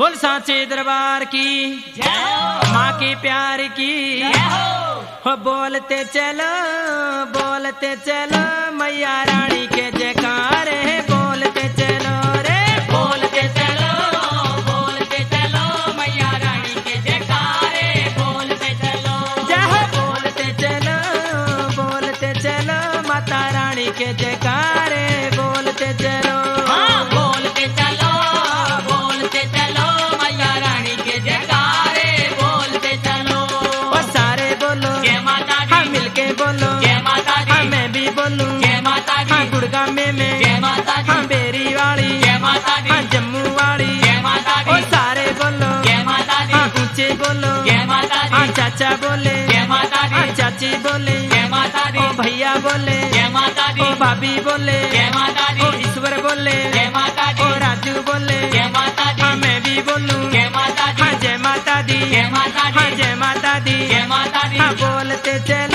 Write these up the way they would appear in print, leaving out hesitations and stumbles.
बोल सांचे दरबार की माँ के प्यार की हो बोलते चलो मैया रानी के जयकार है। बोलते चलो रे बोलते चलो मैया रानी के जयकार है। बोलते चलो बोलते चलो माता रानी के जयकार है। बोलते चलो बोलते चलो मैया रानी के जयकार है। बोलते चलो और सारे बोलो जय माता दी, हाँ मिलके बोलो जय माता दी, हाँ मैं भी बोलूं जय माता दी, हाँ गुड़गांव में जय माता दी, हाँ बेरी वाली जय माता दी, हाँ जम्मू वाली जय माता दी, और सारे बोलो जय माता दी, हाँ ऊंचे बोलो जय माता दी, हाँ चाचा बोले जय माता दी, हाँ चाची बोले जय माता दी, ओ भैया बोले जय माता दी, ओ भाभी बोले जय माता दी, ओ ईश्वर बोले जय माता दी, ओ राजू बोले जय माता दी, हाँ मैं भी बोलूं जय माता दी, हाँ जय माता दी, जय माता दी, हाँ जय माता दी, जय माता दी। हाँ बोलते चलो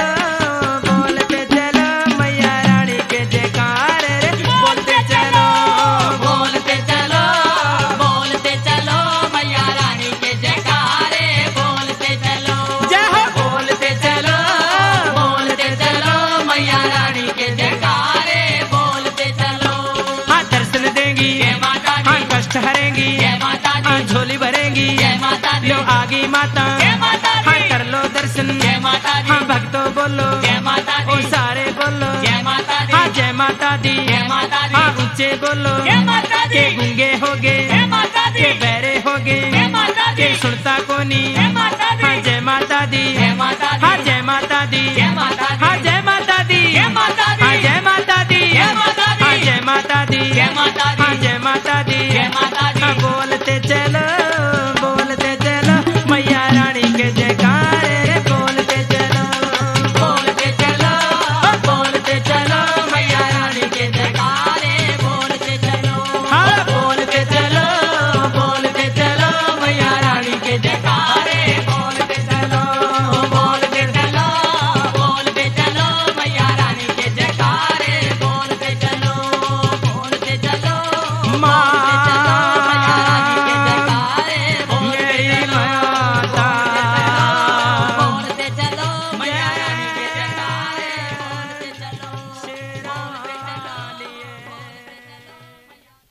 मैया रानी के जयकार रे। बोलते चलो मैया रानी के जयकार है। बोलते चलो जय हो। बोलते चलो मैया रानी के जयकार है। बोलते चलो हाँ दर्शन देंगी जय माता दी, हाँ कष्ट हरेंगी जय माता दी, हाँ झोली भरेंगी जय माता दी, लो आगे माता जय माता दी, हाँ कर लो दर्शन जय माता दी, हाँ भक्तों बोलो जय माता ओ दी, सारे बोलो जय माता दी, हाँ जय माता दी, जय माता दी, हाँ ऊंचे बोलो जय माता दी, के गूंगे हो गए जय माता दी, के बहरे हो गए जय माता दी, के सुनता कोनी जय माता दी, हाँ जय माता दी, जय माता दी, हाँ जय माता दी, जय माता दी, हाँ जय माता दी, जय माता दी, हाँ जय माता दी, जय माता दी, हाँ जय माता दी, जय माता दी, हाँ जय माता दी, जय माता दी। हाँ बोलते चलो